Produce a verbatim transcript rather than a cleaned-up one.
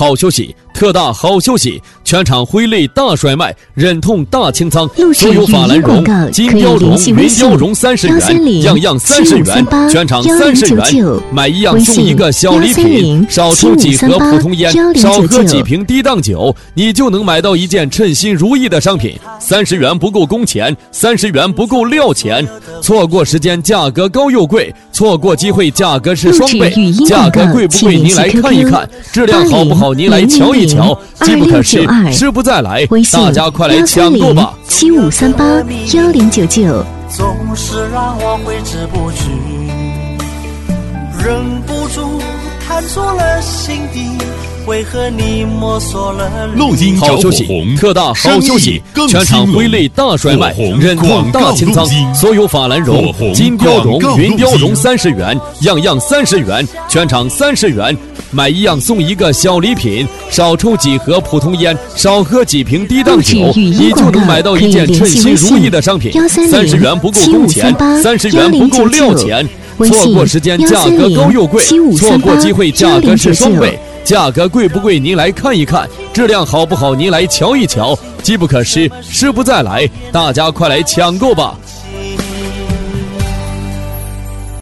好休息，特大好休息，全场挥泪大甩卖，忍痛大清仓，所有法兰绒、金貂绒、云貂绒三十元，样样三十元，全场三十元，买一样送一个小礼品，少抽几盒普通烟，少喝几瓶低档酒，你就能买到一件称心如意的商品。三十元不够工钱，三十元不够料钱，错过时间价格高又贵，错过机会价格是双倍，价格贵不贵您来看一看，质量好不好您来瞧一瞧，机不可失，失不再来，大家快来抢购吧！ 七五三八幺零九九， 总是让我挥之不去，忍不住探出了心底，为何你摸索了录音好休息，特大好休息，全场挥泪大甩卖，忍痛大清仓，所有法兰绒、金貂绒、云貂绒三十元，样样三十元，全场三十元，买一样送一个小礼品，少抽几盒普通烟，少喝几瓶低档酒，你就能买到一件称心如意的商品。三十元不够工钱，三十元不够料钱，错过时间价格高又贵，错过机会价格是双倍。价格贵不贵您来看一看，质量好不好您来瞧一瞧，机不可失，失不再来，大家快来抢购吧！